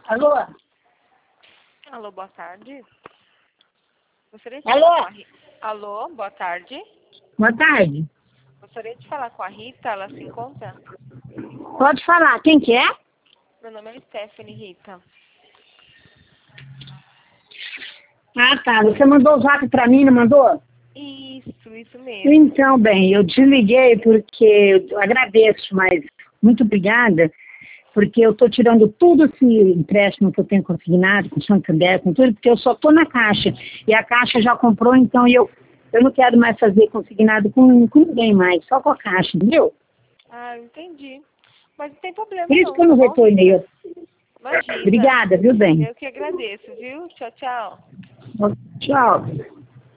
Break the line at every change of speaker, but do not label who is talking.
Alô?
Alô, boa tarde. Gostaria de
Alô?
falar com a Rita. Alô, boa tarde.
Boa tarde.
Gostaria de falar com a Rita, ela se encontra?
Pode falar. Quem que é?
Meu nome é Stephanie, Rita.
Ah, tá. Você mandou o zap pra mim, não mandou?
Isso mesmo.
Então, bem, eu desliguei porque eu agradeço, mas muito obrigada, porque eu estou tirando tudo esse empréstimo que eu tenho consignado, com Santander, com tudo, porque eu só estou na Caixa. E a Caixa já comprou, então eu não quero mais fazer consignado com ninguém mais, só com a Caixa, entendeu?
Ah, entendi. Mas não tem problema
Por isso
não,
que eu
tá
não
bom,
retornei.
Rita? Imagina.
Obrigada, viu, bem?
Eu que agradeço, viu? Tchau, tchau.
Tchau.